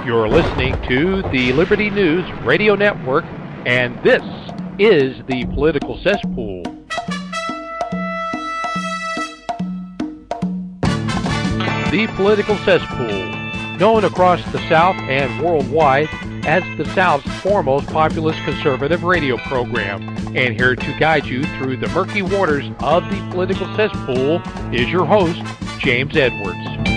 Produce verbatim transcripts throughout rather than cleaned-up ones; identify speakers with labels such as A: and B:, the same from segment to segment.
A: You're listening to the Liberty News Radio Network, and this is the Political Cesspool. The Political Cesspool, known across the South and worldwide as the South's foremost populist conservative radio program. And here to guide you through the murky waters of the Political Cesspool is your host, James Edwards.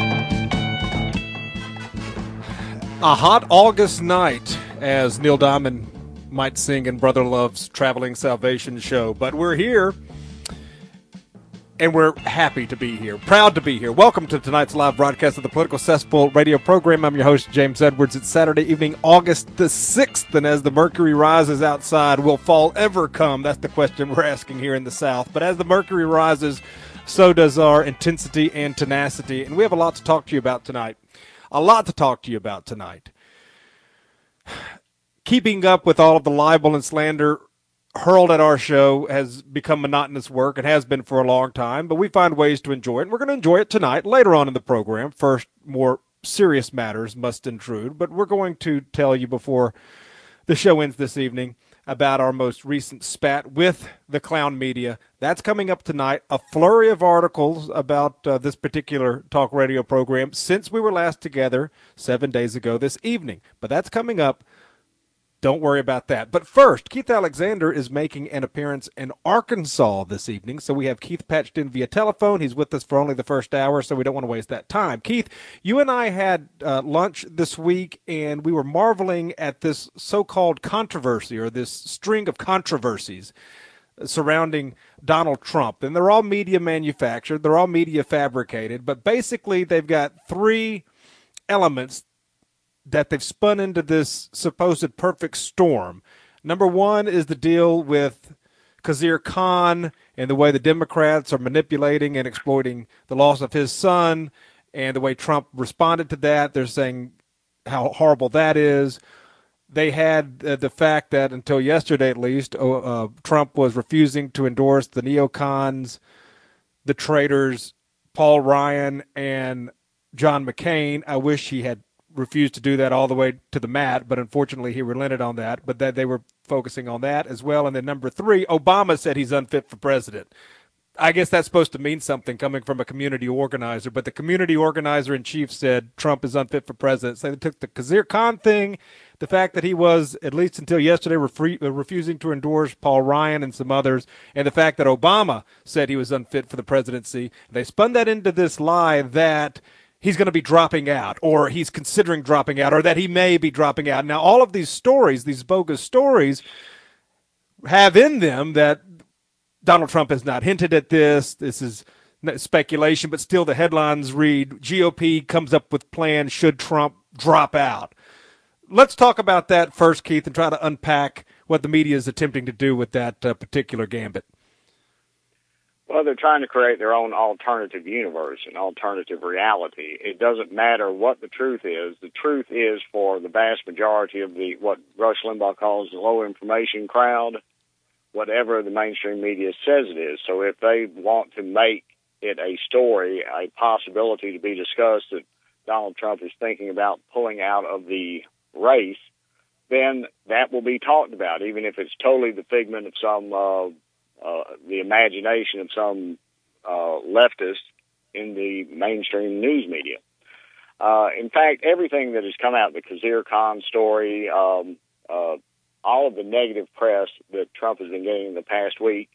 B: A hot August night, as Neil Diamond might sing in Brother Love's Traveling Salvation show. But we're here, and we're happy to be here, proud to be here. Welcome to tonight's live broadcast of the Political Cesspool radio program. I'm your host, James Edwards. It's Saturday evening, August the sixth, and as the mercury rises outside, will fall ever come? That's the question we're asking here in the South. But as the mercury rises, so does our intensity and tenacity, and we have a lot to talk to you about tonight. A lot to talk to you about tonight. Keeping up with all of the libel and slander hurled at our show has become monotonous work. It has been for a long time, but we find ways to enjoy it, and we're going to enjoy it tonight, later on in the program. First, more serious matters must intrude, but we're going to tell you before the show ends this evening about our most recent spat with the clown media. That's coming up tonight. A flurry of articles about uh, this particular talk radio program since we were last together seven days ago this evening. But that's coming up. Don't worry about that. But first, Keith Alexander is making an appearance in Arkansas this evening. So we have Keith patched in via telephone. He's with us for only the first hour, so we don't want to waste that time. Keith, you and I had uh, lunch this week, and we were marveling at this so-called controversy, or this string of controversies surrounding Donald Trump. And they're all media manufactured. They're all media fabricated. But basically, they've got three elements that they've spun into this supposed perfect storm. Number one is the deal with Khizr Khan and the way the Democrats are manipulating and exploiting the loss of his son, and the way Trump responded to that. They're saying how horrible that is. They had uh, the fact that until yesterday at least, uh, Trump was refusing to endorse the neocons, the traitors, Paul Ryan and John McCain. I wish he had refused to do that all the way to the mat, but unfortunately he relented on that. But that they were focusing on that as well. And then number three, Obama said he's unfit for president. I guess that's supposed to mean something coming from a community organizer, but the community organizer in chief said Trump is unfit for president. So they took the Khizr Khan thing, the fact that he was, at least until yesterday, refre- refusing to endorse Paul Ryan and some others, and the fact that Obama said he was unfit for the presidency. They spun that into this lie that he's going to be dropping out, or he's considering dropping out, or that he may be dropping out. Now, all of these stories, these bogus stories, have in them that Donald Trump has not hinted at this. This is speculation, but still the headlines read, G O P comes up with plan should Trump drop out. Let's talk about that first, Keith, and try to unpack what the media is attempting to do with that uh, particular gambit.
C: Well, they're trying to create their own alternative universe, an alternative reality. It doesn't matter what the truth is. The truth is, for the vast majority of the what Rush Limbaugh calls the low information crowd, whatever the mainstream media says it is. So if they want to make it a story, a possibility to be discussed that Donald Trump is thinking about pulling out of the race, then that will be talked about, even if it's totally the figment of some uh, Uh, the imagination of some uh, leftist in the mainstream news media. Uh, in fact, everything that has come out, the Khizr Khan story, um, uh, all of the negative press that Trump has been getting in the past week,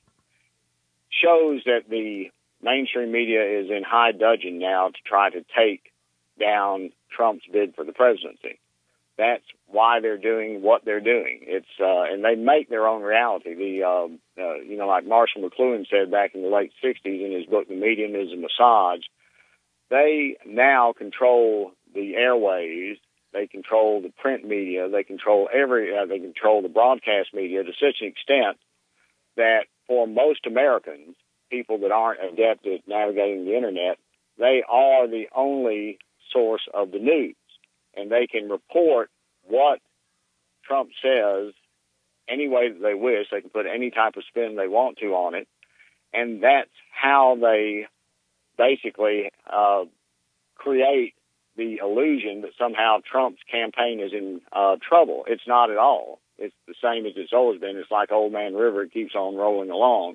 C: shows that the mainstream media is in high dudgeon now to try to take down Trump's bid for the presidency. That's why they're doing what they're doing. It's uh, and they make their own reality. The uh, uh, you know, like Marshall McLuhan said back in the late sixties in his book *The Medium is a Massage*, they now control the airways. They control the print media. They control every. Uh, they control the broadcast media to such an extent that for most Americans, people that aren't adept at navigating the internet, they are the only source of the news. And they can report what Trump says any way that they wish. They can put any type of spin they want to on it. And that's how they basically uh, create the illusion that somehow Trump's campaign is in uh, trouble. It's not at all. It's the same as it's always been. It's like Old Man River. It keeps on rolling along.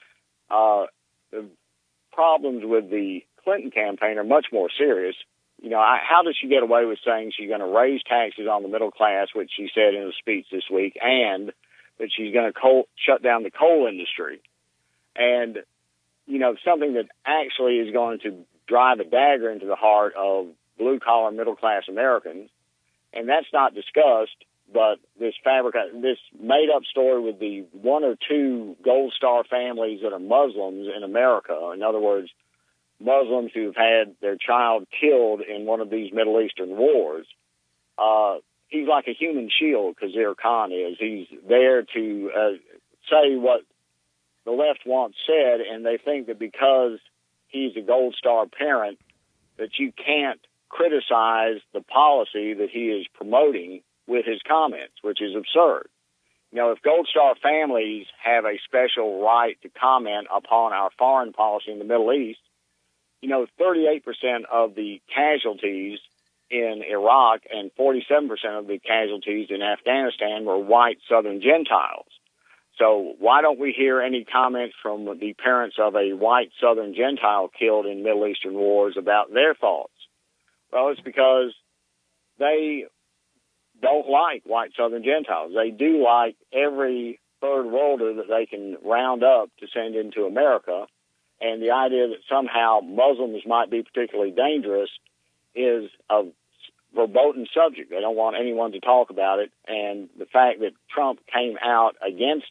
C: Uh, the problems with the Clinton campaign are much more serious. You know, I, how does she get away with saying she's going to raise taxes on the middle class, which she said in a speech this week, and that she's going to coal, shut down the coal industry? And, you know, something that actually is going to drive a dagger into the heart of blue-collar, middle-class Americans, and that's not discussed, but this fabric, this made-up story with the one or two Gold Star families that are Muslims in America, in other words, Muslims who've had their child killed in one of these Middle Eastern wars. Uh, he's like a human shield, Khizr Khan is. He's there to uh, say what the left once said, and they think that because he's a Gold Star parent, that you can't criticize the policy that he is promoting with his comments, which is absurd. You know, if Gold Star families have a special right to comment upon our foreign policy in the Middle East, you know, thirty-eight percent of the casualties in Iraq and forty-seven percent of the casualties in Afghanistan were white Southern Gentiles. So why don't we hear any comments from the parents of a white Southern Gentile killed in Middle Eastern wars about their thoughts? Well, it's because they don't like white Southern Gentiles. They do like every third worlder that they can round up to send into America. And the idea that somehow Muslims might be particularly dangerous is a verboten subject. They don't want anyone to talk about it. And the fact that Trump came out against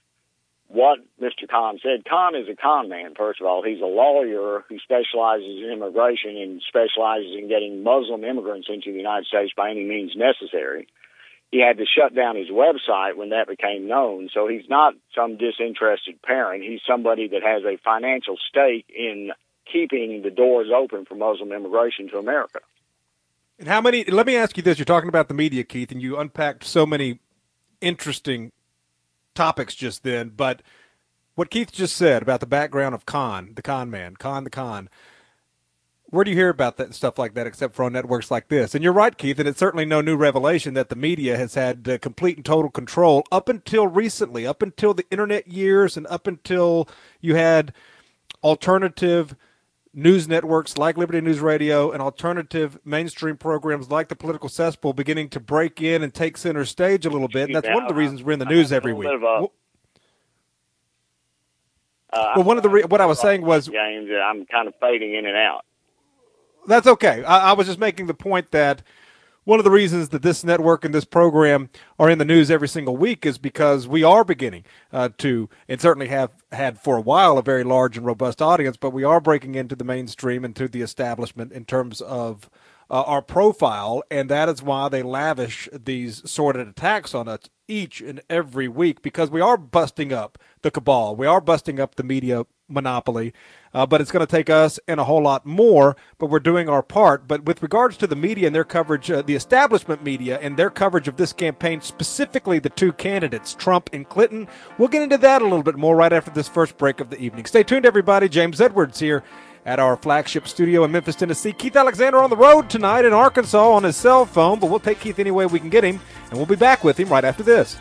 C: what Mister Khan said, Khan is a con man, first of all. He's a lawyer who specializes in immigration and specializes in getting Muslim immigrants into the United States by any means necessary. He had to shut down his website when that became known. So he's not some disinterested parent. He's somebody that has a financial stake in keeping the doors open for Muslim immigration to America.
B: And how many, let me ask you this, you're talking about the media, Keith, and you unpacked so many interesting topics just then, but what Keith just said about the background of Khan, the con man, Khan the con, where do you hear about that stuff like that except for on networks like this? And you're right, Keith, and it's certainly no new revelation that the media has had uh, complete and total control up until recently, up until the internet years and up until you had alternative news networks like Liberty News Radio and alternative mainstream programs like the Political Cesspool beginning to break in and take center stage a little bit. And that's one of the reasons we're in the news every week. Well,
C: uh,
B: well one of the re- what I was saying was,
C: James, I'm kind of fading in and out.
B: That's okay. I, I was just making the point that one of the reasons that this network and this program are in the news every single week is because we are beginning uh, to, and certainly have had for a while, a very large and robust audience, but we are breaking into the mainstream and to the establishment in terms of uh, our profile, and that is why they lavish these sordid attacks on us each and every week, because we are busting up the cabal. We are busting up the media monopoly, uh, but it's going to take us and a whole lot more, but we're doing our part. But with regards to the media and their coverage, uh, the establishment media and their coverage of this campaign, specifically the two candidates, Trump and Clinton, we'll get into that a little bit more right after this first break of the evening. Stay tuned, everybody. James Edwards here at our flagship studio in Memphis, Tennessee. Keith Alexander on the road tonight in Arkansas on his cell phone, but we'll take Keith any way we can get him, and we'll be back with him right after this.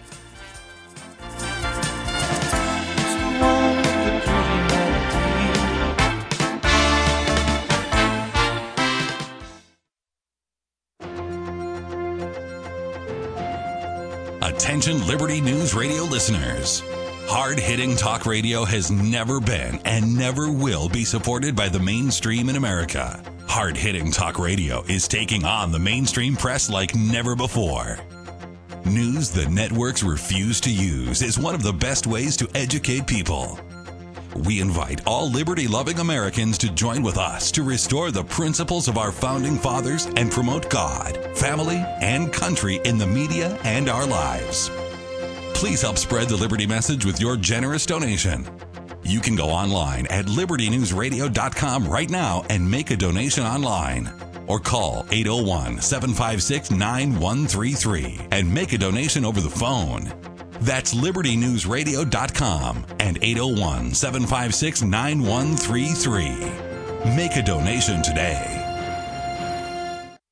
D: Attention Liberty News Radio listeners. Hard-hitting talk radio has never been and never will be supported by the mainstream in America. Hard-hitting talk radio is taking on the mainstream press like never before. News the networks refuse to use is one of the best ways to educate people. We invite all liberty-loving Americans to join with us to restore the principles of our founding fathers and promote God, family, and country in the media and our lives. Please help spread the Liberty message with your generous donation. You can go online at liberty news radio dot com right now and make a donation online. Or call eight oh one, seven five six, nine one three three and make a donation over the phone. That's liberty news radio dot com and eight oh one, seven five six, nine one three three. Make a donation today.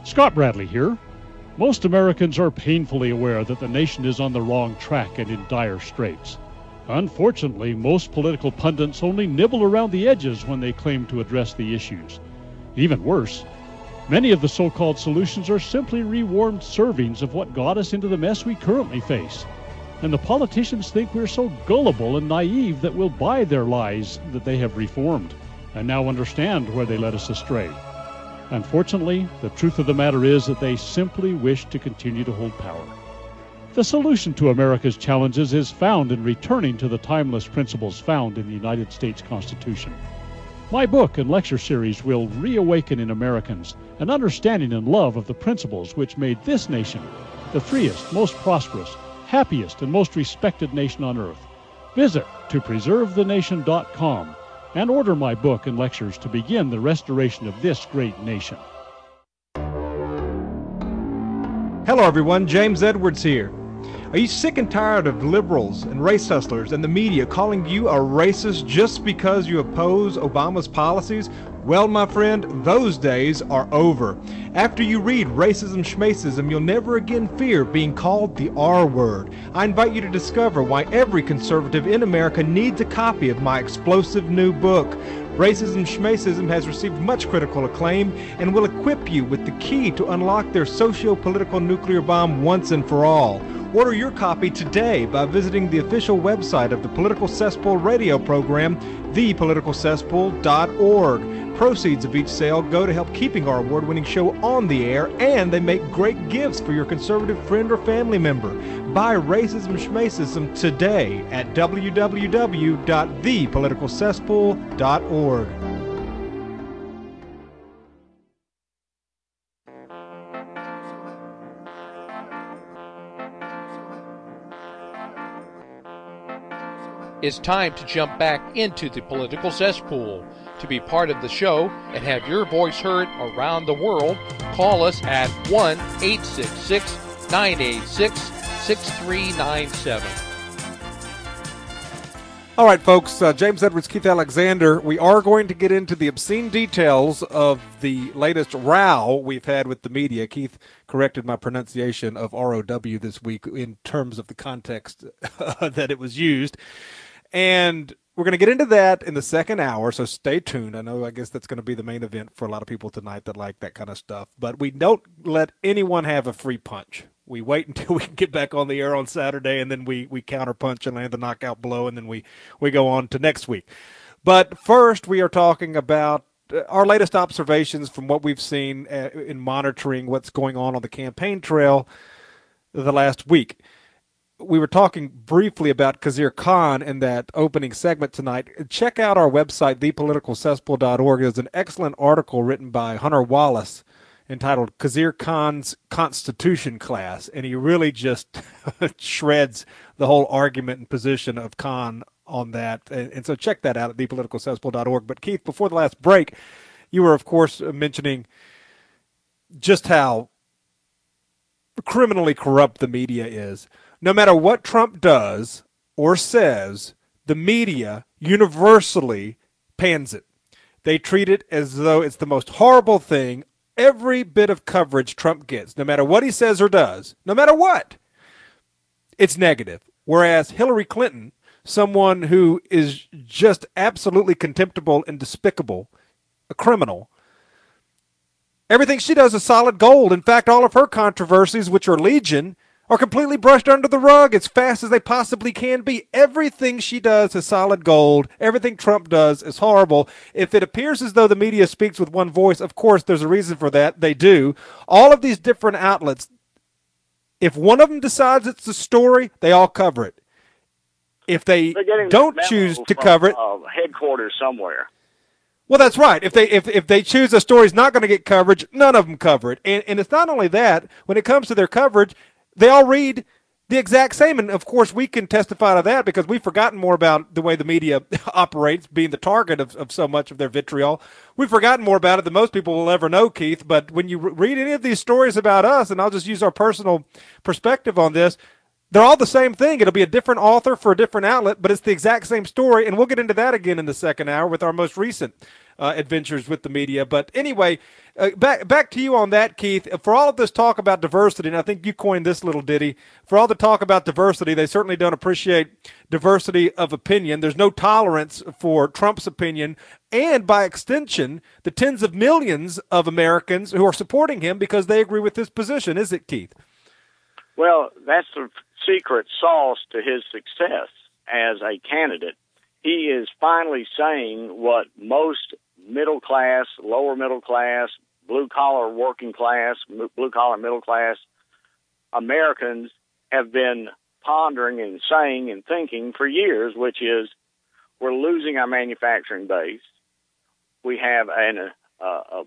E: Scott Bradley here. Most Americans are painfully aware that the nation is on the wrong track and in dire straits. Unfortunately, most political pundits only nibble around the edges when they claim to address the issues. Even worse, many of the so-called solutions are simply rewarmed servings of what got us into the mess we currently face. And the politicians think we're so gullible and naive that we'll buy their lies that they have reformed, and now understand where they led us astray. Unfortunately, the truth of the matter is that they simply wish to continue to hold power. The solution to America's challenges is found in returning to the timeless principles found in the United States Constitution. My book and lecture series will reawaken in Americans an understanding and love of the principles which made this nation the freest, most prosperous, happiest, and most respected nation on earth. Visit to preserve the nation dot com and order my book and lectures to begin the restoration of this great nation.
B: Hello, everyone. James Edwards here. Are you sick and tired of liberals and race hustlers and the media calling you a racist just because you oppose Obama's policies? Well, my friend, those days are over. After you read Racism Schmacism, you'll never again fear being called the R word. I invite you to discover why every conservative in America needs a copy of my explosive new book. Racism Schmacism has received much critical acclaim and will equip you with the key to unlock their socio-political nuclear bomb once and for all. Order your copy today by visiting the official website of the Political Cesspool radio program, the political cesspool dot org. Proceeds of each sale go to help keeping our award-winning show on the air, and they make great gifts for your conservative friend or family member. Buy Racism Schmacism today at w w w dot the political cesspool dot org.
A: It's time to jump back into the political cesspool. To be part of the show and have your voice heard around the world, call us at one eight six six, nine eight six, six three nine seven.
B: All right, folks, uh, James Edwards, Keith Alexander. We are going to get into the obscene details of the latest row we've had with the media. Keith corrected my pronunciation of R O W this week in terms of the context that it was used. And we're going to get into that in the second hour, so stay tuned. I know, I guess that's going to be the main event for a lot of people tonight that like that kind of stuff. But we don't let anyone have a free punch. We wait until we can get back on the air on Saturday, and then we, we counterpunch and land the knockout blow, and then we, we go on to next week. But first, we are talking about our latest observations from what we've seen in monitoring what's going on on the campaign trail the last week. We were talking briefly about Khizr Khan in that opening segment tonight. Check out our website, the political cesspool dot org. There's an excellent article written by Hunter Wallace entitled Khizr Khan's Constitution Class, and he really just shreds the whole argument and position of Khan on that. And, and so check that out at the political cesspool dot org. But, Keith, before the last break, you were, of course, mentioning just how criminally corrupt the media is. No matter what Trump does or says, the media universally pans it. They treat it as though it's the most horrible thing. Every bit of coverage Trump gets, no matter what he says or does, no matter what, it's negative. Whereas Hillary Clinton, someone who is just absolutely contemptible and despicable, a criminal, everything she does is solid gold. In fact, all of her controversies, which are legion, are completely brushed under the rug as fast as they possibly can be. Everything she does is solid gold. Everything Trump does is horrible. If it appears as though the media speaks with one voice, of course, there's a reason for that. They do. All of these different outlets, if one of them decides it's the story, they all cover it. If they don't choose to
C: from,
B: cover it,
C: uh, headquarters somewhere.
B: well, that's right. If they if if they choose a story's not going to get coverage, none of them cover it. And and it's not only that. When it comes to their coverage, they all read the exact same. And, of course, we can testify to that because we've forgotten more about the way the media operates, being the target of, of so much of their vitriol. We've forgotten more about it than most people will ever know, Keith. But when you re- read any of these stories about us, and I'll just use our personal perspective on this, they're all the same thing. It'll be a different author for a different outlet, but it's the exact same story. And we'll get into that again in the second hour with our most recent uh, adventures with the media. But anyway, uh, back back to you on that, Keith. For all of this talk about diversity, and I think you coined this little ditty, for all the talk about diversity, they certainly don't appreciate diversity of opinion. There's no tolerance for Trump's opinion, and by extension, the tens of millions of Americans who are supporting him because they agree with his position. Is it, Keith?
C: Well, that's the secret sauce to his success as a candidate. He is finally saying what most middle class, lower middle class, blue collar working class, blue collar middle class Americans have been pondering and saying and thinking for years, which is we're losing our manufacturing base. We have an, uh, a,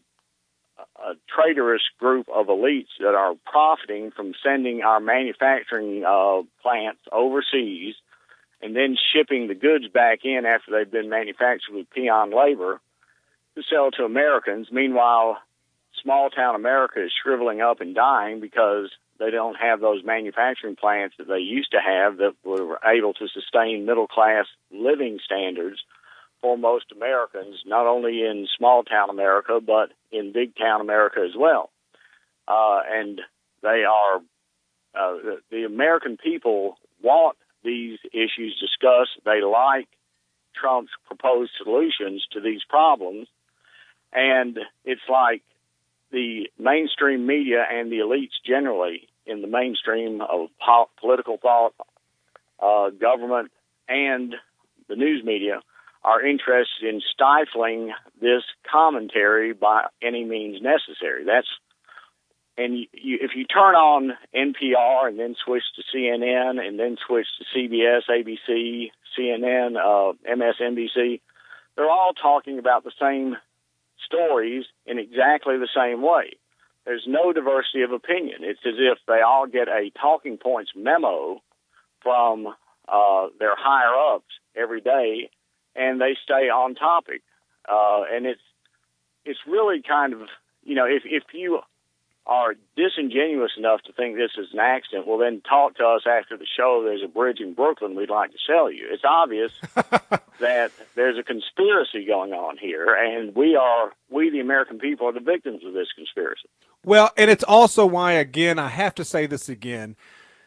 C: a traitorous group of elites that are profiting from sending our manufacturing uh, plants overseas and then shipping the goods back in after they've been manufactured with peon labor to sell to Americans. Meanwhile, small-town America is shriveling up and dying because they don't have those manufacturing plants that they used to have that were able to sustain middle-class living standards for most Americans, not only in small-town America, but in big-town America as well. Uh, and they are, uh, the, the American people want these issues discussed. They like Trump's proposed solutions to these problems. And it's like the mainstream media and the elites generally in the mainstream of po- political thought, uh, government, and the news media are interested in stifling this commentary by any means necessary. That's And you, you, if you turn on N P R and then switch to C N N and then switch to C B S, A B C, C N N, uh, M S N B C, they're all talking about the same stories in exactly the same way. There's no diversity of opinion. It's as if they all get a talking points memo from uh, their higher-ups every day, and they stay on topic. Uh, and it's it's really kind of, you know, if if you are disingenuous enough to think this is an accident, well, then talk to us after the show. There's a bridge in Brooklyn we'd like to sell you. It's obvious that there's a conspiracy going on here, and we are, we the American people are the victims of this conspiracy.
B: Well, and it's also why, again, I have to say this again.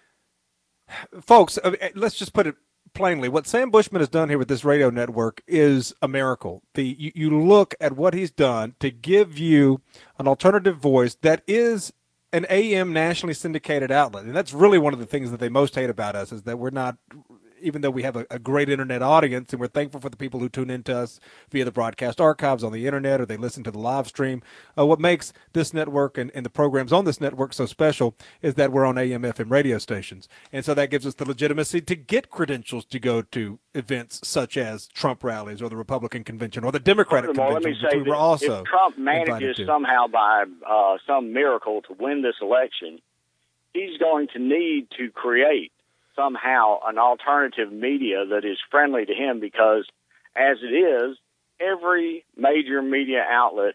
B: Folks, let's just put it plainly. What Sam Bushman has done here with this radio network is a miracle. The you, you look at what he's done to give you an alternative voice that is an A M nationally syndicated outlet. And that's really one of the things that they most hate about us, is that we're not, even though we have a, a great internet audience, and we're thankful for the people who tune into us via the broadcast archives on the internet, or they listen to the live stream. Uh, what makes this network and, and the programs on this network so special is that we're on A M F M radio stations. And so that gives us the legitimacy to get credentials to go to events such as Trump rallies or the Republican convention or the Democratic
C: Furthermore,
B: convention,
C: let me say
B: which we were
C: that
B: also
C: if Trump manages somehow by uh, some miracle to win this election, he's going to need to create somehow an alternative media that is friendly to him, because as it is, every major media outlet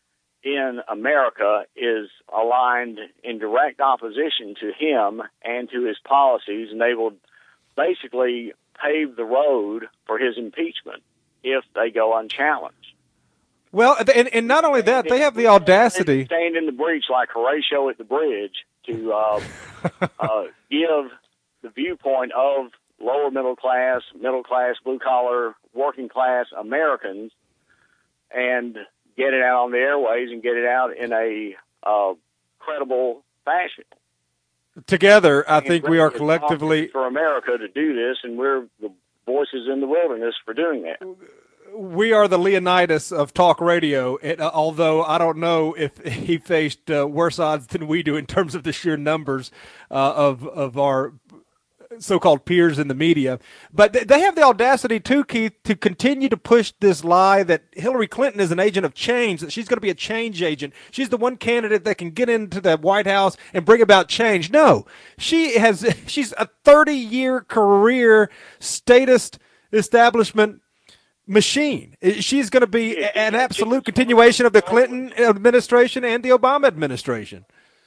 C: in America is aligned in direct opposition to him and to his policies, and they will basically pave the road for his impeachment if they go unchallenged.
B: Well, and, and not only that, they have the audacity.
C: They stand in the breach like Horatio at the bridge to uh, uh, give the viewpoint of lower middle class, middle class, blue collar, working class Americans, and get it out on the airways and get it out in a uh, credible fashion.
B: Together, I think we are collectively
C: for America to do this, and we're the voices in the wilderness for doing that.
B: We are the Leonidas of talk radio, and, uh, although I don't know if he faced uh, worse odds than we do in terms of the sheer numbers uh, of of our so-called peers in the media. But they have the audacity, too, Keith, to continue to push this lie that Hillary Clinton is an agent of change, that she's going to be a change agent. She's the one candidate that can get into the White House and bring about change. No, she has, she's a thirty-year career statist establishment machine. She's going to be an absolute continuation of the Clinton administration and the Obama administration.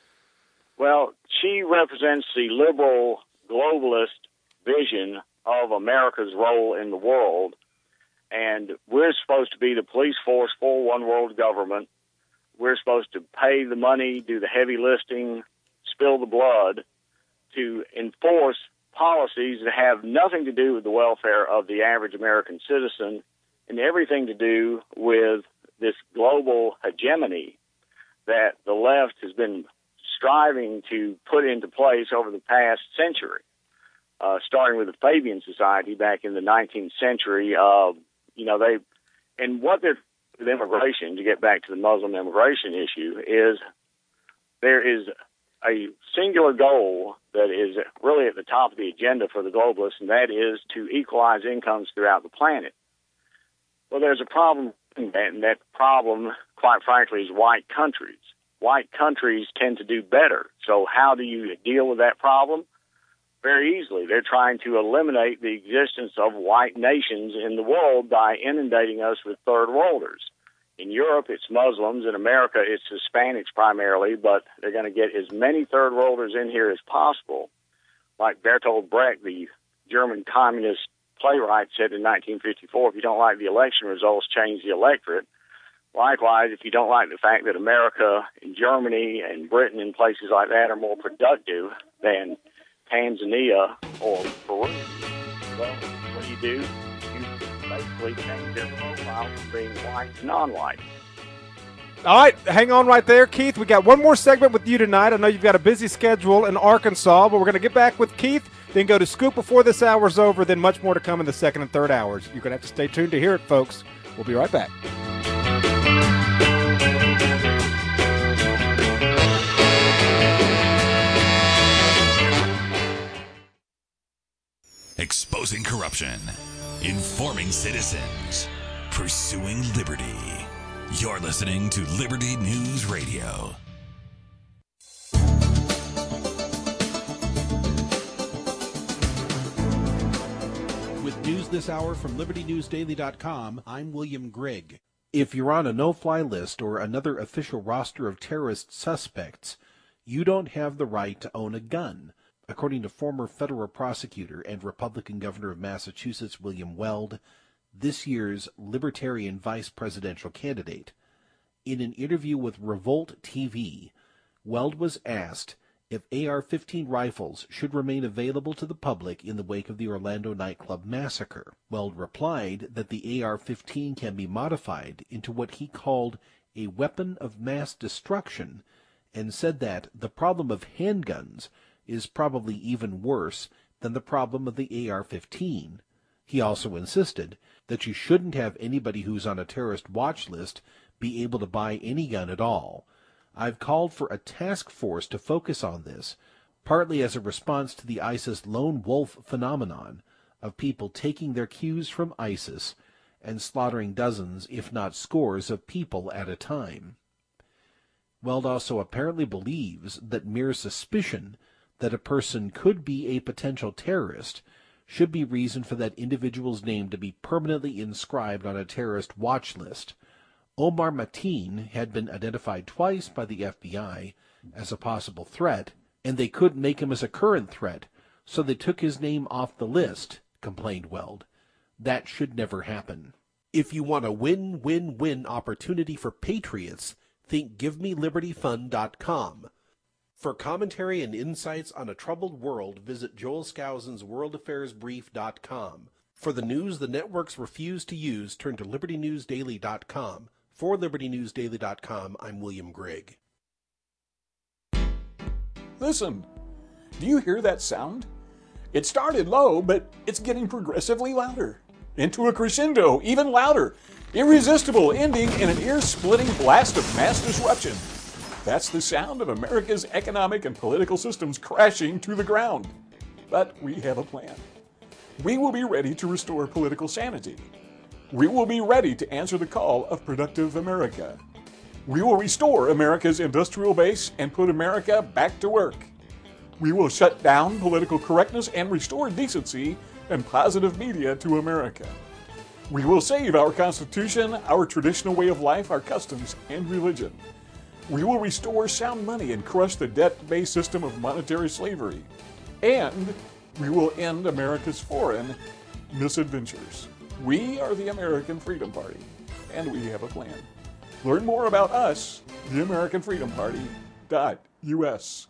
C: Well, she represents the liberal globalist vision of America's role in the world, And we're supposed to be the police force for one world government. We're supposed to pay the money, do the heavy lifting, spill the blood to enforce policies that have nothing to do with the welfare of the average American citizen and everything to do with this global hegemony that the left has been striving to put into place over the past century, uh, starting with the Fabian Society back in the nineteenth century. Uh, you know, they, and what they're, with immigration, to get back to the Muslim immigration issue, is there is a singular goal that is really at the top of the agenda for the globalists, and that is to equalize incomes throughout the planet. Well, there's a problem in that, and that problem, quite frankly, is white countries. White countries tend to do better. So how do you deal with that problem? Very easily. They're trying to eliminate the existence of white nations in the world by inundating us with third worlders. In Europe, it's Muslims. In America, it's Hispanics primarily, but they're going to get as many third worlders in here as possible. Like Bertolt Brecht, the German communist playwright, said in nineteen fifty-four, if you don't like the election results, change the electorate. Likewise, if you don't like the fact that America and Germany and Britain and places like that are more productive than Tanzania or Peru, well, what do you do? You basically change their profile from being white to non-white.
B: All right, hang on right there, Keith. We got one more segment with you tonight. I know you've got a busy schedule in Arkansas, but we're going to get back with Keith, then go to Scoop before this hour's over, then much more to come in the second and third hours. You're going to have to stay tuned to hear it, folks. We'll be right back.
D: Exposing corruption, informing citizens, pursuing liberty. You're listening to Liberty News Radio.
F: With news this hour from Liberty News Daily dot com, I'm William Grigg. If you're on a no-fly list or another official roster of terrorist suspects, you don't have the right to own a gun, according to former federal prosecutor and Republican governor of Massachusetts William Weld, this year's Libertarian vice presidential candidate. In an interview with Revolt T V, Weld was asked if A R fifteen rifles should remain available to the public in the wake of the Orlando nightclub massacre. Weld replied that the A R fifteen can be modified into what he called a weapon of mass destruction, and said that the problem of handguns is probably even worse than the problem of the A R fifteen. He also insisted that you shouldn't have anybody who's on a terrorist watch list be able to buy any gun at all. I've called for a task force to focus on this, partly as a response to the ISIS lone wolf phenomenon of people taking their cues from ISIS and slaughtering dozens, if not scores, of people at a time. Weld also apparently believes that mere suspicion that a person could be a potential terrorist should be reason for that individual's name to be permanently inscribed on a terrorist watch list. Omar Mateen had been identified twice by the F B I as a possible threat, and they couldn't make him as a current threat, so they took his name off the list, complained Weld. That should never happen. If you want a win-win-win opportunity for patriots, think give me liberty fund dot com. For commentary and insights on a troubled world, visit Joel Skousen's world affairs brief dot com. For the news the networks refuse to use, turn to Liberty News Daily dot com. For Liberty News Daily dot com, I'm William Grigg.
G: Listen, do you hear that sound? It started low, but it's getting progressively louder. Into a crescendo, even louder. Irresistible, ending in an ear-splitting blast of mass disruption. That's the sound of America's economic and political systems crashing to the ground. But we have a plan. We will be ready to restore political sanity. We will be ready to answer the call of productive America. We will restore America's industrial base and put America back to work. We will shut down political correctness and restore decency and positive media to America. We will save our Constitution, our traditional way of life, our customs, and religion. We will restore sound money and crush the debt-based system of monetary slavery. And we will end America's foreign misadventures. We are the American Freedom Party, and we have a plan. Learn more about us, the American Freedom Party dot U S.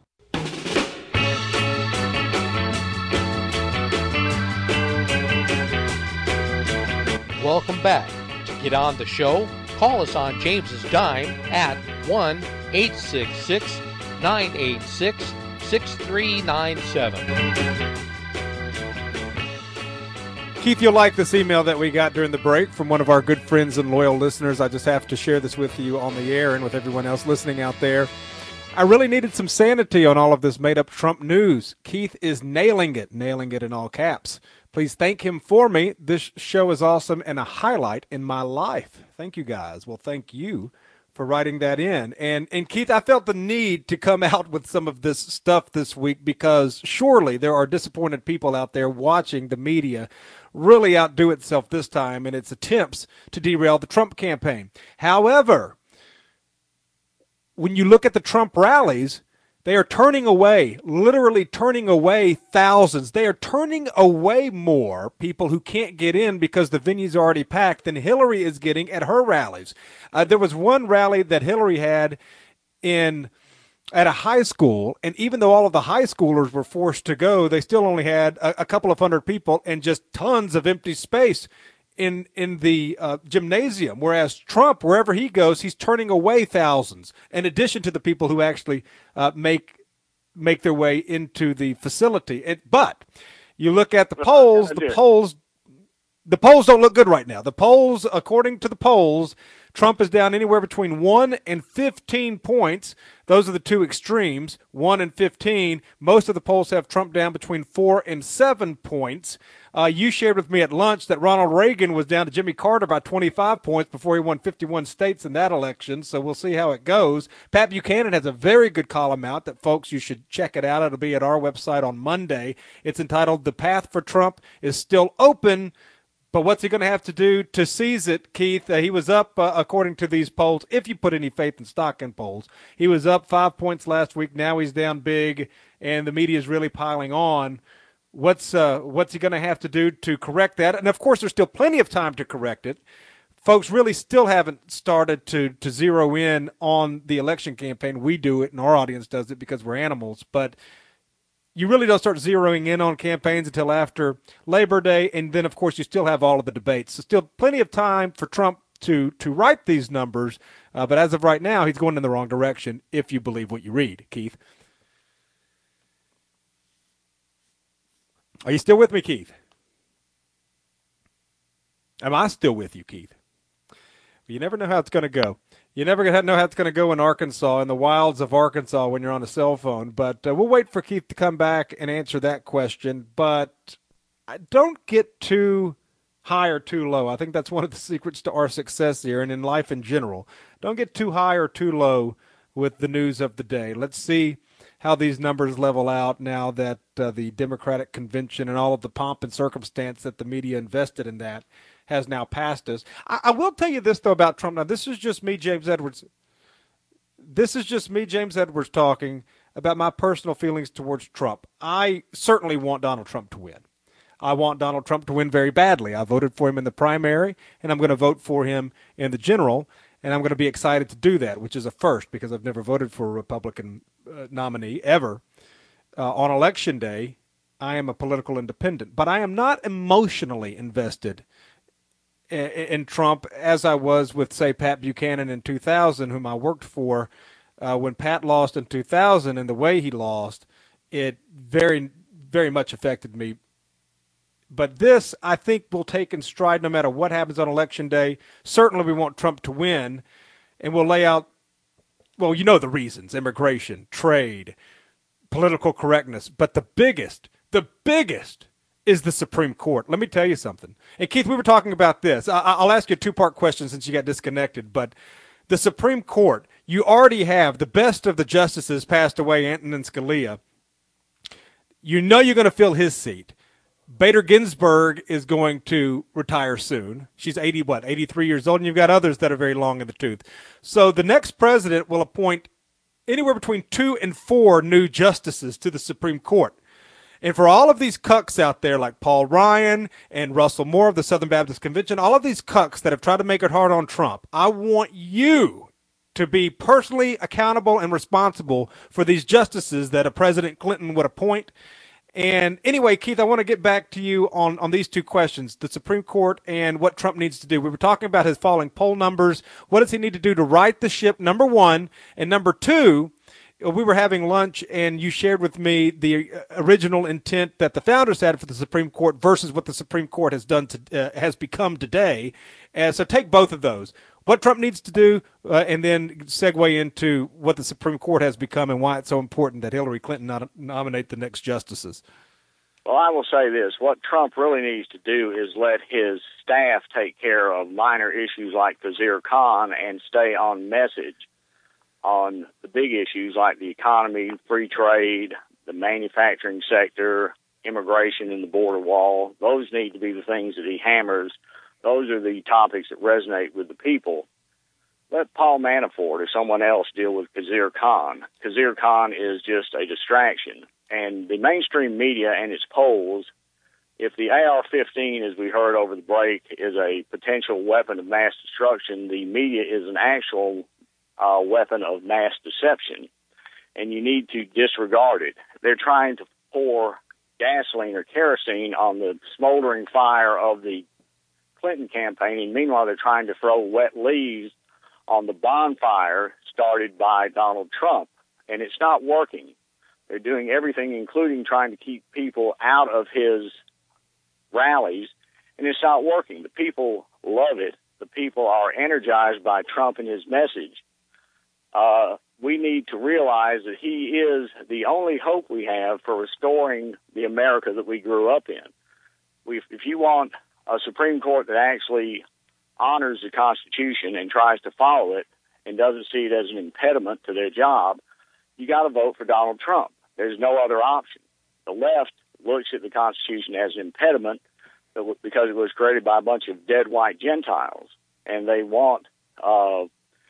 A: Welcome back. To get on the show, call us on James's dime at one eight six six, nine eight six, six three nine seven.
B: Keith, you'll like this email that we got during the break from one of our good friends and loyal listeners. I just have to share this with you on the air and with everyone else listening out there. I really needed some sanity on all of this made-up Trump news. Keith is nailing it, nailing it in all caps. Please thank him for me. This show is awesome and a highlight in my life. Thank you, guys. Well, thank you for writing that in. And, and Keith, I felt the need to come out with some of this stuff this week because surely there are disappointed people out there watching the media really outdo itself this time in its attempts to derail the Trump campaign. However, when you look at the Trump rallies, they are turning away, literally turning away thousands. They are turning away more people who can't get in because the venue's already packed than Hillary is getting at her rallies. Uh, there was one rally that Hillary had in at a high school, and even though all of the high schoolers were forced to go, they still only had a, a couple of hundred people and just tons of empty space in in the uh, gymnasium, whereas Trump, wherever he goes, he's turning away thousands, in addition to the people who actually uh, make make their way into the facility. It, but you look at the polls, the polls, the polls don't look good right now. The polls, according to the polls, Trump is down anywhere between one and fifteen points. Those are the two extremes, one and fifteen. Most of the polls have Trump down between four and seven points. Uh, you shared with me at lunch that Ronald Reagan was down to Jimmy Carter by twenty-five points before he won fifty-one states in that election, so we'll see how it goes. Pat Buchanan has a very good column out that, folks, you should check it out. It'll be at our website on Monday. It's entitled "The Path for Trump is Still Open." But what's he going to have to do to seize it, Keith? Uh, he was up, uh, according to these polls, if you put any faith in stock in polls, he was up five points last week. Now he's down big, and the media is really piling on. What's uh, what's he going to have to do to correct that? And, of course, there's still plenty of time to correct it. Folks really still haven't started to, to zero in on the election campaign. We do it, and our audience does it because we're animals. But you really don't start zeroing in on campaigns until after Labor Day, and then, of course, you still have all of the debates. So still plenty of time for Trump to, to write these numbers, uh, but as of right now, he's going in the wrong direction if you believe what you read, Keith. Are you still with me, Keith? Am I still with you, Keith? You never know how it's going to go. You never know how it's going to go in Arkansas, in the wilds of Arkansas when you're on a cell phone. But uh, we'll wait for Keith to come back and answer that question. But don't get too high or too low. I think that's one of the secrets to our success here and in life in general. Don't get too high or too low with the news of the day. Let's see how these numbers level out now that uh, the Democratic convention and all of the pomp and circumstance that the media invested in that has now passed us. I, I will tell you this, though, about Trump. Now, this is just me, James Edwards. This is just me, James Edwards, talking about my personal feelings towards Trump. I certainly want Donald Trump to win. I want Donald Trump to win very badly. I voted for him in the primary, and I'm going to vote for him in the general, and I'm going to be excited to do that, which is a first because I've never voted for a Republican uh, nominee ever. Uh, on Election Day, I am a political independent, but I am not emotionally invested in Trump as I was with, say, Pat Buchanan in two thousand, whom I worked for. Uh, when Pat lost in two thousand and the way he lost, it very, very much affected me. But this, I think, will take in stride no matter what happens on Election Day. Certainly we want Trump to win, and we'll lay out, well, you know the reasons: immigration, trade, political correctness. But the biggest, the biggest is the Supreme Court. Let me tell you something. And, Keith, we were talking about this. I- I'll ask you a two-part question since you got disconnected. But the Supreme Court, you already have the best of the justices passed away, Antonin Scalia. You know you're going to fill his seat. Bader Ginsburg is going to retire soon. She's eighty, what, eighty-three years old, and you've got others that are very long in the tooth. So the next president will appoint anywhere between two and four new justices to the Supreme Court. And for all of these cucks out there like Paul Ryan and Russell Moore of the Southern Baptist Convention, all of these cucks that have tried to make it hard on Trump, I want you to be personally accountable and responsible for these justices that a President Clinton would appoint. And anyway, Keith, I want to get back to you on, on these two questions, the Supreme Court and what Trump needs to do. We were talking about his falling poll numbers. What does he need to do to right the ship, number one? And number two, we were having lunch, and you shared with me the original intent that the founders had for the Supreme Court versus what the Supreme Court has done to, uh, has become today. Uh, so take both of those. What Trump needs to do, uh, and then segue into what the Supreme Court has become and why it's so important that Hillary Clinton not nominate the next justices.
C: Well, I will say this. What Trump really needs to do is let his staff take care of minor issues like Khizr Khan and stay on message on the big issues like the economy, free trade, the manufacturing sector, immigration and the border wall. Those need to be the things that he hammers. Those are the topics that resonate with the people. Let Paul Manafort or someone else deal with Khizr Khan. Khizr Khan is just a distraction. And the mainstream media and its polls, if the A R fifteen, as we heard over the break, is a potential weapon of mass destruction, the media is an actual uh, weapon of mass deception. And you need to disregard it. They're trying to pour gasoline or kerosene on the smoldering fire of the Clinton campaign, and meanwhile they're trying to throw wet leaves on the bonfire started by Donald Trump, and it's not working. They're doing everything, including trying to keep people out of his rallies, and it's not working. The people love it. The people are energized by Trump and his message. Uh, we need to realize that he is the only hope we have for restoring the America that we grew up in. We, if you want a Supreme Court that actually honors the Constitution and tries to follow it and doesn't see it as an impediment to their job, you got to vote for Donald Trump. There's no other option. The left looks at the Constitution as an impediment because it was created by a bunch of dead white Gentiles, and they want uh,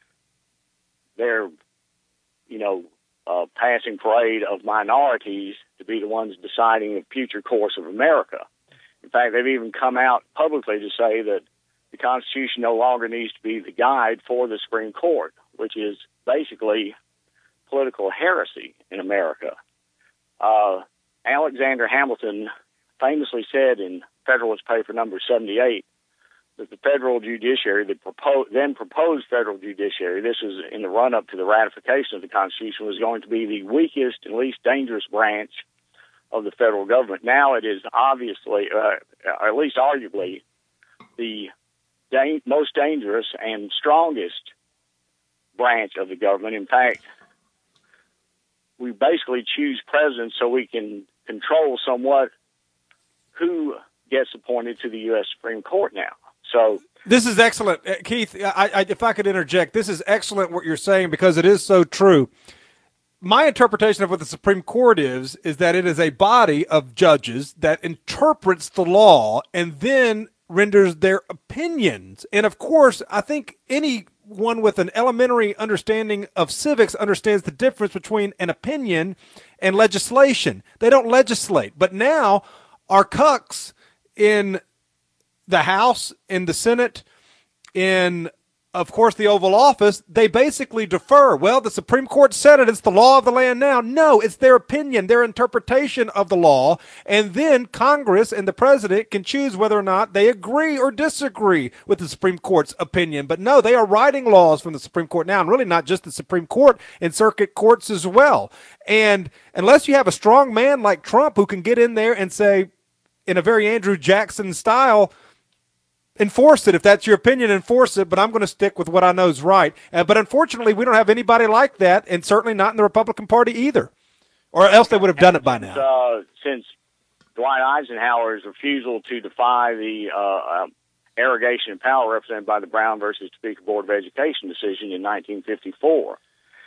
C: their, you know, uh, passing parade of minorities to be the ones deciding the future course of America. In fact, they've even come out publicly to say that the Constitution no longer needs to be the guide for the Supreme Court, which is basically political heresy in America. Uh, Alexander Hamilton famously said in Federalist Paper number seventy-eight that the federal judiciary, the propo- then proposed federal judiciary, this was in the run-up to the ratification of the Constitution, was going to be the weakest and least dangerous branch of the federal government. Now it is obviously, uh, or at least arguably, the da- most dangerous and strongest branch of the government. In fact, we basically choose presidents so we can control somewhat who gets appointed to the U S Supreme Court now. So
B: this is excellent, uh, Keith. I, I, if I could interject, this is excellent what you're saying because it is so true. My interpretation of what the Supreme Court is, is that it is a body of judges that interprets the law and then renders their opinions. And of course, I think anyone with an elementary understanding of civics understands the difference between an opinion and legislation. They don't legislate. But now our cucks in the House, in the Senate, in of course, the Oval Office, they basically defer. Well, the Supreme Court said it. It's the law of the land now. No, it's their opinion, their interpretation of the law. And then Congress and the president can choose whether or not they agree or disagree with the Supreme Court's opinion. But no, they are writing laws from the Supreme Court now, and really not just the Supreme Court, in circuit courts as well. And unless you have a strong man like Trump who can get in there and say, in a very Andrew Jackson style, enforce it. If that's your opinion, enforce it, but I'm going to stick with what I know is right. Uh, but unfortunately, we don't have anybody like that, and certainly not in the Republican Party either, or else they would have done it by now.
C: Uh, since Dwight Eisenhower's refusal to defy the uh, uh, arrogation of power represented by the Brown versus Topeka Board of Education decision in nineteen fifty-four,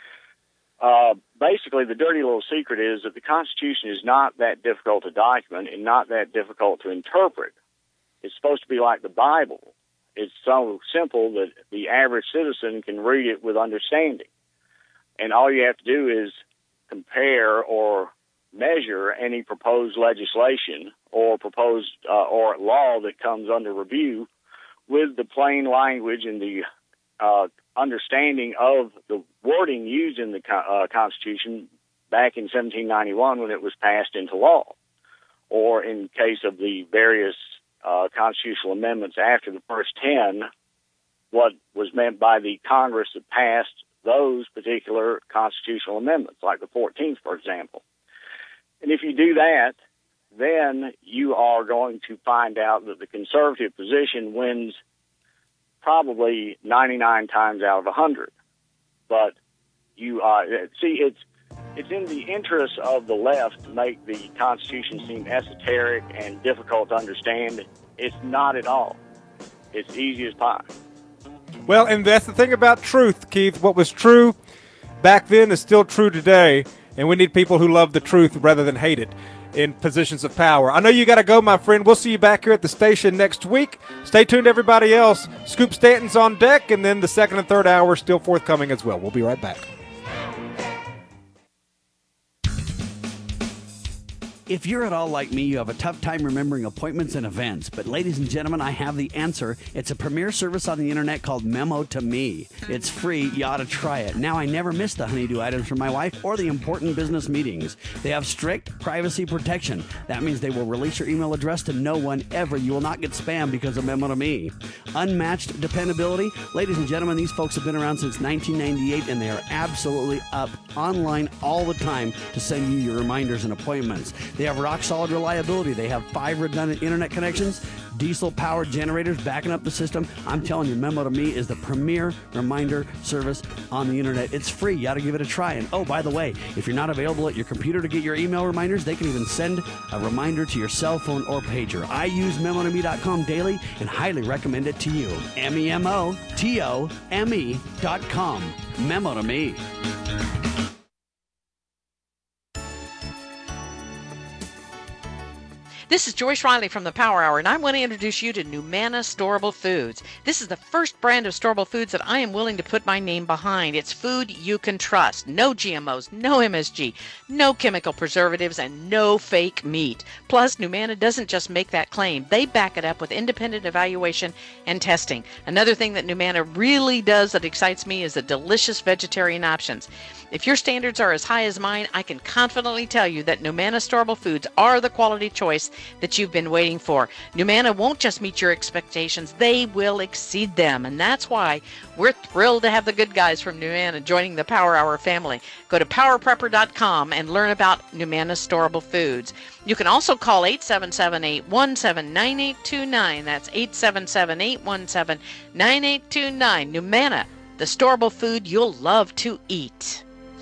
C: uh, basically the dirty little secret is that the Constitution is not that difficult to document and not that difficult to interpret. It's supposed to be like the Bible. It's so simple that the average citizen can read it with understanding. And all you have to do is compare or measure any proposed legislation or proposed uh, or law that comes under review with the plain language and the uh, understanding of the wording used in the uh, Constitution back in seventeen ninety-one when it was passed into law, or in case of the various uh, constitutional amendments after the first ten, what was meant by the Congress that passed those particular constitutional amendments, like the fourteenth, for example. And if you do that, then you are going to find out that the conservative position wins probably ninety-nine times out of one hundred. But you uh, see, it's it's in the interest of the left to make the Constitution seem esoteric and difficult to understand. It's not at all. It's easy as pie.
B: Well, and that's the thing about truth, Keith. What was true back then is still true today, and we need people who love the truth rather than hate it in positions of power. I know you got to go, my friend. We'll see you back here at the station next week. Stay tuned, everybody else. Scoop Stanton's on deck, and then the second and third hour still forthcoming as well. We'll be right back.
H: If you're at all like me, you have a tough time remembering appointments and events. But ladies and gentlemen, I have the answer. It's a premier service on the internet called Memo to Me. It's free. You ought to try it. Now, I never miss the honeydew items from my wife or the important business meetings. They have strict privacy protection. That means they will release your email address to no one ever. You will not get spam because of Memo to Me. Unmatched dependability. Ladies and gentlemen, these folks have been around since nineteen ninety-eight, and they are absolutely up online all the time to send you your reminders and appointments. They have rock-solid reliability. They have five redundant internet connections, diesel-powered generators backing up the system. I'm telling you, Memo to Me is the premier reminder service on the internet. It's free. You got to give it a try. And oh, by the way, if you're not available at your computer to get your email reminders, they can even send a reminder to your cell phone or pager. I use memo to me dot com daily and highly recommend it to you. M E M O T O M E dot com. Memo to Me.
I: This is Joyce Riley from the Power Hour, and I want to introduce you to Numana Storable Foods. This is the first brand of storable foods that I am willing to put my name behind. It's food you can trust. No G M Os, no M S G, no chemical preservatives, and no fake meat. Plus, Numana doesn't just make that claim. They back it up with independent evaluation and testing. Another thing that Numana really does that excites me is the delicious vegetarian options. If your standards are as high as mine, I can confidently tell you that Numana Storable Foods are the quality choice that you've been waiting for. Numana won't just meet your expectations, they will exceed them. And that's why we're thrilled to have the good guys from Numana joining the Power Hour family. Go to power prepper dot com and learn about Numana Storable Foods. You can also call eight seven seven, eight one seven, nine eight two nine. That's eight seven seven, eight one seven, nine eight two nine. Numana, the storable food you'll love to eat.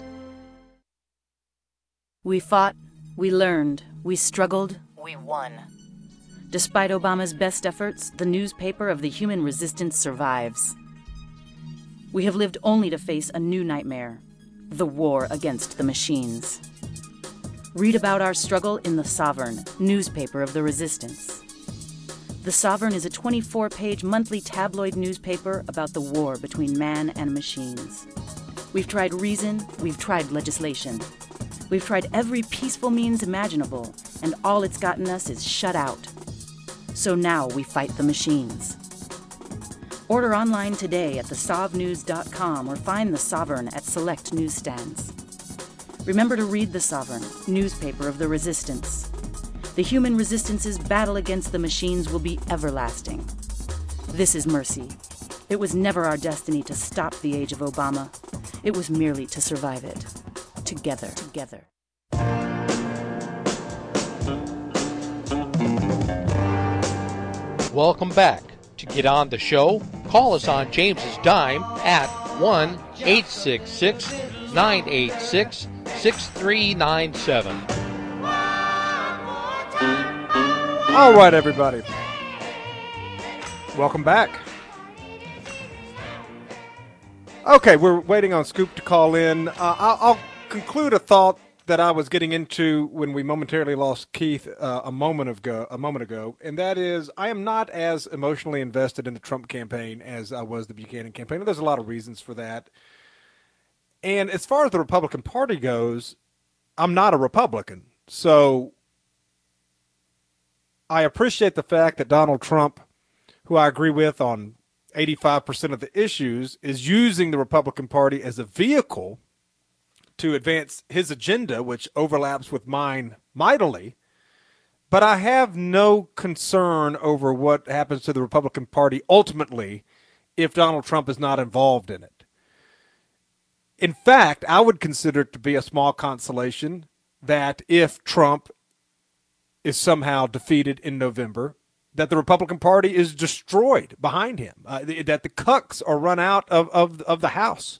J: We fought, we learned, we struggled, we won. Despite Obama's best efforts, the newspaper of the human resistance survives. We have lived only to face a new nightmare, the war against the machines. Read about our struggle in The Sovereign, newspaper of the resistance. The Sovereign is a twenty-four page monthly tabloid newspaper about the war between man and machines. We've tried reason, we've tried legislation. We've tried every peaceful means imaginable, and all it's gotten us is shut out. So now we fight the machines. Order online today at the sov news dot com or find The Sovereign at select newsstands. Remember to read The Sovereign, newspaper of the resistance. The human resistance's battle against the machines will be everlasting. This is mercy. It was never our destiny to stop the age of Obama. It was merely to survive it. Together, together.
A: Welcome back. To get on the show, call us on James's dime at one eight six six, nine eight six, six three nine seven.
B: All right, everybody. Welcome back. Okay, we're waiting on Scoop to call in. Uh, I'll, I'll conclude a thought that I was getting into when we momentarily lost Keith uh, a moment ago. A moment ago, and that is, I am not as emotionally invested in the Trump campaign as I was the Buchanan campaign. And there's a lot of reasons for that. And as far as the Republican Party goes, I'm not a Republican. So I appreciate the fact that Donald Trump, who I agree with on eighty-five percent of the issues, is using the Republican Party as a vehicle to advance his agenda, which overlaps with mine mightily. But I have no concern over what happens to the Republican Party ultimately if Donald Trump is not involved in it. In fact, I would consider it to be a small consolation that if Trump is somehow defeated in November, that the Republican Party is destroyed behind him, uh, that the cucks are run out of, of, of the House.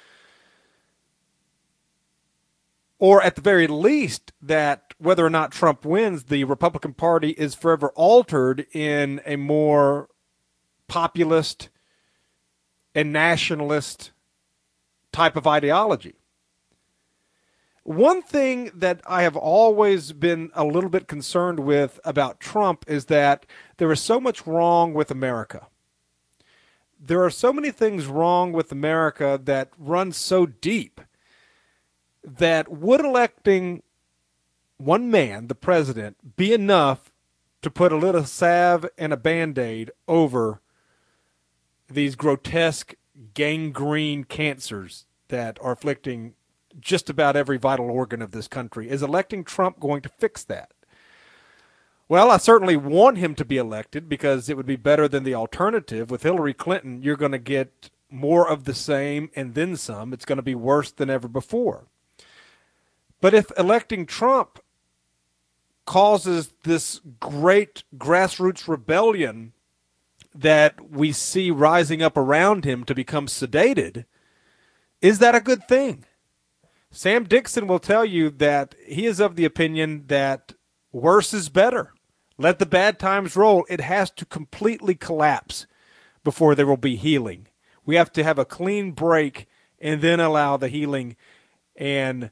B: Or at the very least, that whether or not Trump wins, the Republican Party is forever altered in a more populist and nationalist type of ideology. One thing that I have always been a little bit concerned with about Trump is that there is so much wrong with America. There are so many things wrong with America that run so deep that would electing one man, the president, be enough to put a little salve and a Band-Aid over these grotesque gangrene cancers that are afflicting just about every vital organ of this country? Is electing Trump going to fix that? Well, I certainly want him to be elected because it would be better than the alternative. With Hillary Clinton, you're going to get more of the same and then some. It's going to be worse than ever before. But if electing Trump causes this great grassroots rebellion that we see rising up around him to become sedated, is that a good thing? Sam Dixon will tell you that he is of the opinion that worse is better. Let the bad times roll. It has to completely collapse before there will be healing. We have to have a clean break and then allow the healing and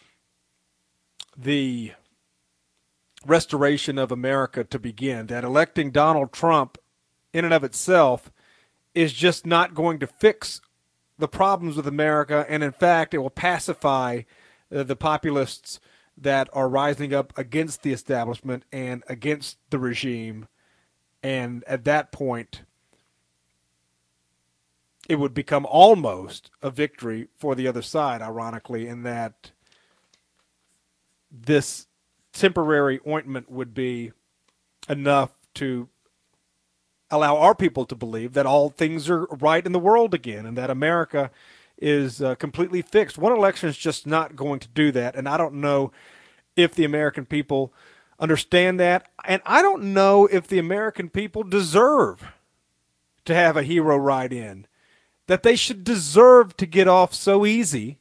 B: the restoration of America to begin. That electing Donald Trump in and of itself is just not going to fix the problems with America, and in fact, it will pacify uh, the populists that are rising up against the establishment and against the regime, and at that point, it would become almost a victory for the other side, ironically, in that this temporary ointment would be enough to allow our people to believe that all things are right in the world again and that America is uh, completely fixed. One election is just not going to do that, and I don't know if the American people understand that, and I don't know if the American people deserve to have a hero ride in, that they should deserve to get off so easy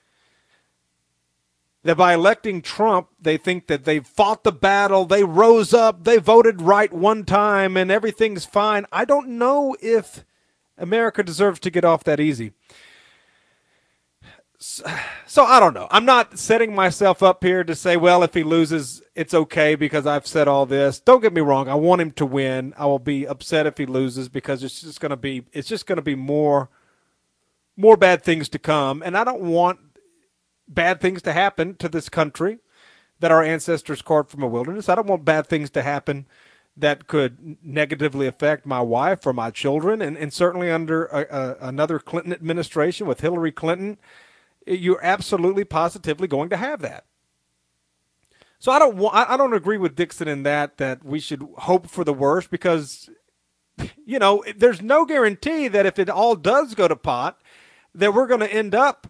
B: that by electing Trump, they think that they've fought the battle, they rose up, they voted right one time, and everything's fine. I don't know if America deserves to get off that easy. So, so I don't know. I'm not setting myself up here to say, well, if he loses, it's okay because I've said all this. Don't get me wrong. I want him to win. I will be upset if he loses because it's just going to be it's just going to be more more bad things to come, and I don't want bad things to happen to this country that our ancestors carved from a wilderness. I don't want bad things to happen that could negatively affect my wife or my children. And, and certainly under a, a, another Clinton administration with Hillary Clinton, you're absolutely positively going to have that. So I don't want, I don't agree with Dixon in that, that we should hope for the worst because, you know, there's no guarantee that if it all does go to pot, that we're going to end up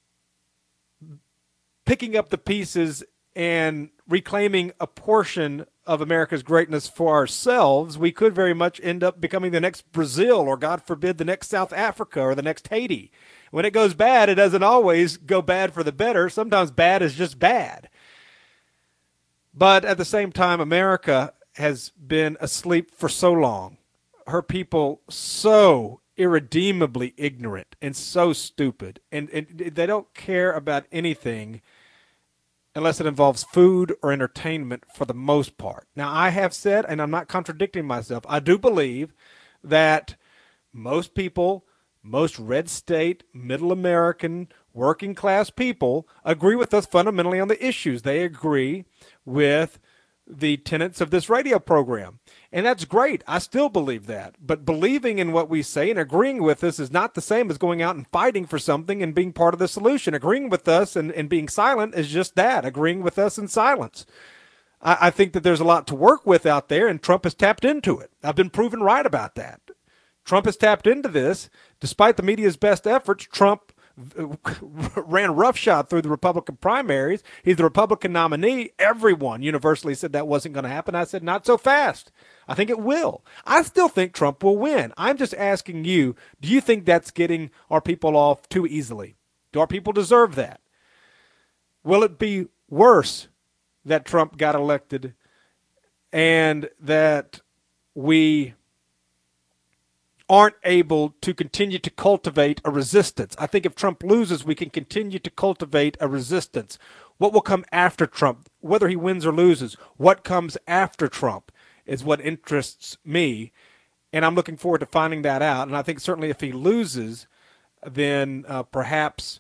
B: picking up the pieces and reclaiming a portion of America's greatness for ourselves. We could very much end up becoming the next Brazil or, God forbid, the next South Africa or the next Haiti. When it goes bad, it doesn't always go bad for the better. Sometimes bad is just bad. But at the same time, America has been asleep for so long. Her people so irredeemably ignorant and so stupid. And, and they don't care about anything unless it involves food or entertainment for the most part. Now, I have said, and I'm not contradicting myself, I do believe that most people, most red state, middle American, working class people agree with us fundamentally on the issues. They agree with the tenets of this radio program. And that's great. I still believe that. But believing in what we say and agreeing with us is not the same as going out and fighting for something and being part of the solution. Agreeing with us and, and being silent is just that, agreeing with us in silence. I, I think that there's a lot to work with out there, and Trump has tapped into it. I've been proven right about that. Trump has tapped into this. Despite the media's best efforts, Trump ran roughshod through the Republican primaries. He's the Republican nominee. Everyone universally said that wasn't going to happen. I said, not so fast. I think it will. I still think Trump will win. I'm just asking you, do you think that's getting our people off too easily? Do our people deserve that? Will it be worse that Trump got elected and that we aren't able to continue to cultivate a resistance? I think if Trump loses, we can continue to cultivate a resistance. What will come after Trump, whether he wins or loses, what comes after Trump is what interests me, and I'm looking forward to finding that out. And I think certainly if he loses, then uh, perhaps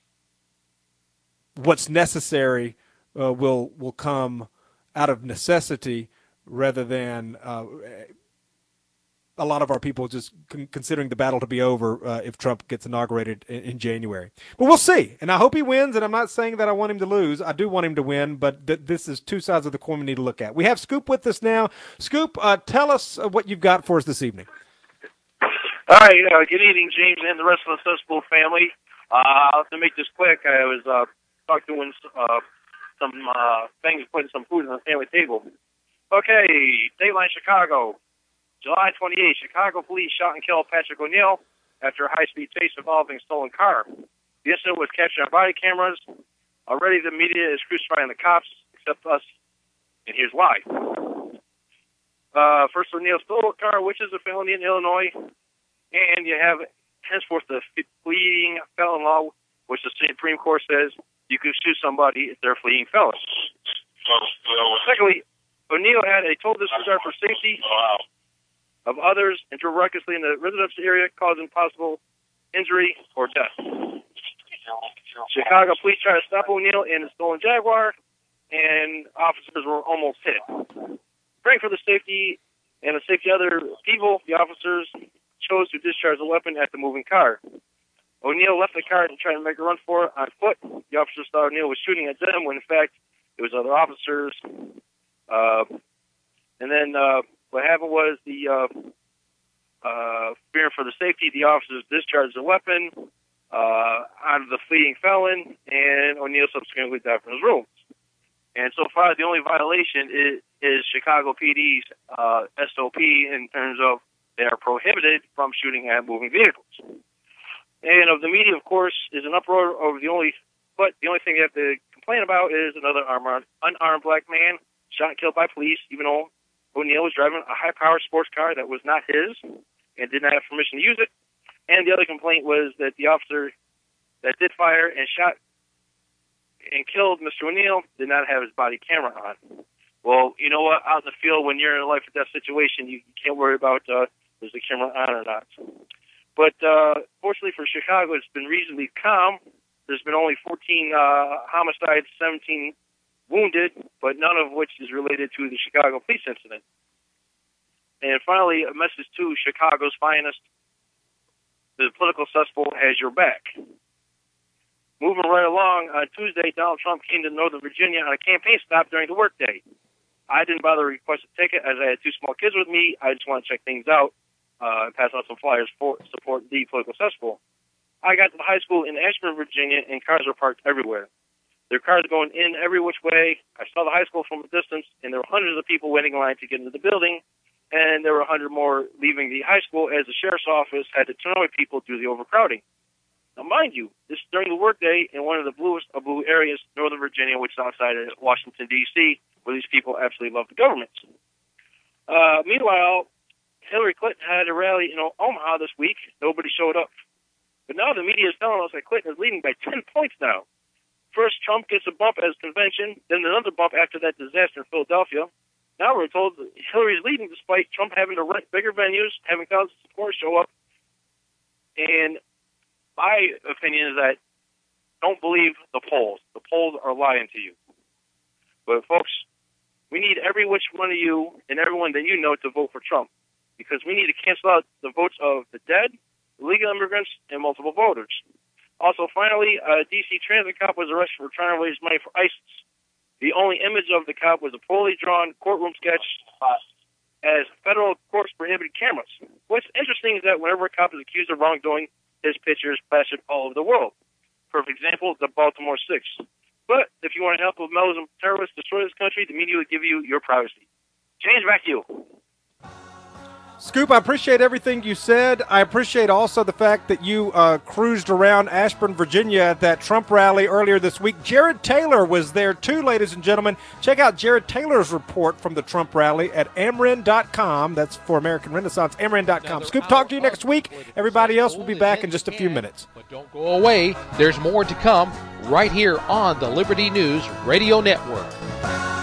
B: what's necessary uh, will will come out of necessity rather than uh, a lot of our people just con- considering the battle to be over uh, if Trump gets inaugurated in, in January. But we'll see. And I hope he wins, and I'm not saying that I want him to lose. I do want him to win, but th- this is two sides of the coin we need to look at. We have Scoop with us now. Scoop, uh, tell us uh, what you've got for us this evening.
K: All right. Uh, good evening, James and the rest of the Cesspool family. Uh, to make this quick, I was uh, talking doing uh, some uh, things, putting some food on the family table. Okay, Dateline Chicago. July twenty-eighth, Chicago police shot and killed Patrick O'Neill after a high-speed chase involving a stolen car. The incident was captured on body cameras. Already the media is crucifying the cops, except us, and here's why. Uh, first, O'Neill stole a car, which is a felony in Illinois, and you have henceforth the fleeing felon law, which the Supreme Court says you can sue somebody if they're fleeing felons. Secondly, O'Neill had a total disregard for safety of others and drove recklessly in the residential area, causing possible injury or death. Chicago police tried to stop O'Neill in a stolen Jaguar, and officers were almost hit. Praying for the safety and the safety of other people, the officers chose to discharge a weapon at the moving car. O'Neill left the car and tried to make a run for it on foot. The officers thought O'Neill was shooting at them, when in fact it was other officers. Uh, and then uh, what happened was the uh, uh, fearing for the safety, the officers discharged the weapon uh, on the fleeing felon, and O'Neill subsequently died from his wounds. And so far, the only violation is, is Chicago P D's uh, S O P in terms of they are prohibited from shooting at moving vehicles. And of the media, of course, is an uproar over the only, but the only thing you have to complain about is another armed, unarmed black man shot and killed by police, even though O'Neill was driving a high-powered sports car that was not his and did not have permission to use it. And the other complaint was that the officer that did fire and shot and killed Mister O'Neill did not have his body camera on. Well, you know what? Out in the field, when you're in a life-or-death situation, you can't worry about uh, is the camera on or not. But uh, fortunately for Chicago, it's been reasonably calm. There's been only fourteen uh, homicides, seventeen wounded, but none of which is related to the Chicago police incident. And finally, a message to Chicago's finest. The political cesspool has your back. Moving right along, on Tuesday, Donald Trump came to Northern Virginia on a campaign stop during the workday. I didn't bother to request a ticket as I had two small kids with me. I just want to check things out uh, and pass out some flyers for support the political cesspool. I got to the high school in Ashburn, Virginia, and cars were parked everywhere. There were cars going in every which way. I saw the high school from a distance, and there were hundreds of people waiting in line to get into the building, and there were a hundred more leaving the high school as the sheriff's office had to turn away people due to the overcrowding. Now, mind you, this is during the workday in one of the bluest of blue areas, Northern Virginia, which is outside of Washington, D C, where these people absolutely love the government. Uh, meanwhile, Hillary Clinton had a rally in Omaha this week. Nobody showed up. But now the media is telling us that Clinton is leading by ten points now. First, Trump gets a bump at his convention, then another bump after that disaster in Philadelphia. Now we're told that Hillary's leading despite Trump having to rent bigger venues, having thousands of supporters show up. And my opinion is that don't believe the polls. The polls are lying to you. But, folks, we need every which one of you and everyone that you know to vote for Trump, because we need to cancel out the votes of the dead, illegal immigrants, and multiple voters. Also, finally, a D C transit cop was arrested for trying to raise money for ISIS. The only image of the cop was a poorly drawn courtroom sketch uh, as federal courts prohibited cameras. What's interesting is that whenever a cop is accused of wrongdoing, his picture is plastered all over the world. Perfect example, the Baltimore Six. But if you want to help with Muslim terrorists destroy this country, the media will give you your privacy. James, back to you.
B: Scoop, I appreciate everything you said. I appreciate also the fact that you uh, cruised around Ashburn, Virginia at that Trump rally earlier this week. Jared Taylor was there too, ladies and gentlemen. Check out Jared Taylor's report from the Trump rally at A M R E N dot com. That's for American Renaissance, A M R E N dot com. Scoop, talk to you next week. Everybody else will be back in just a few minutes.
A: But don't go away. There's more to come right here on the Liberty News Radio Network.